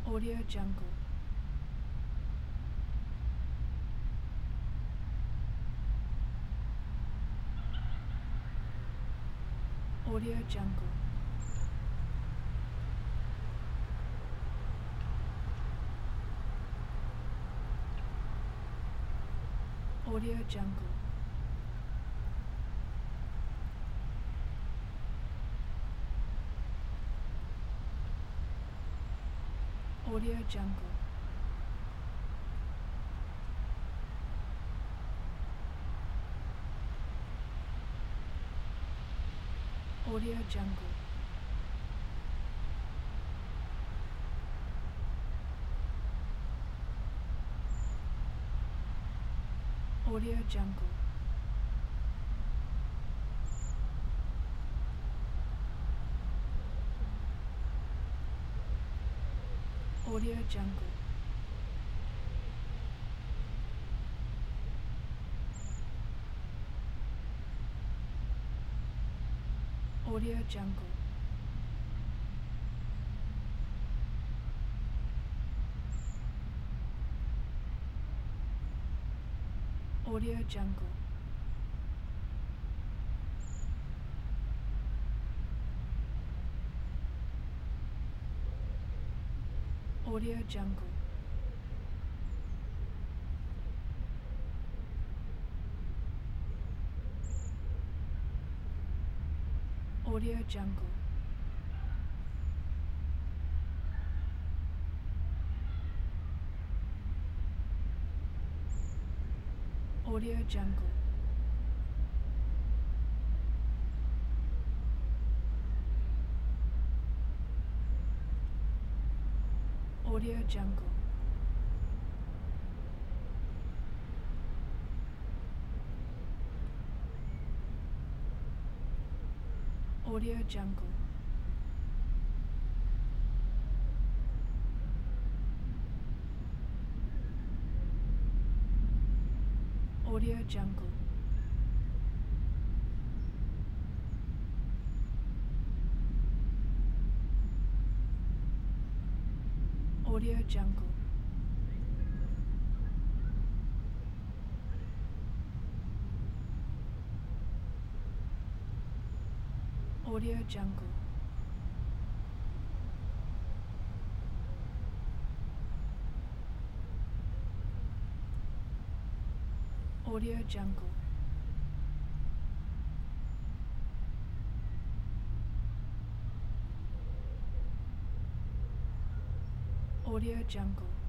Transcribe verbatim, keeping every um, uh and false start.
Audio Jungle. Audio Jungle. Audio Jungle. Audio Jungle. Audio Jungle. Audio Jungle. Audio Jungle. Audio Jungle. Audio Jungle. Audio Jungle. Audio Jungle. Audio Jungle. Audio Jungle. Audio Jungle. Audio Jungle. Audio Jungle. Audio Jungle. Audio Jungle. Audio Jungle.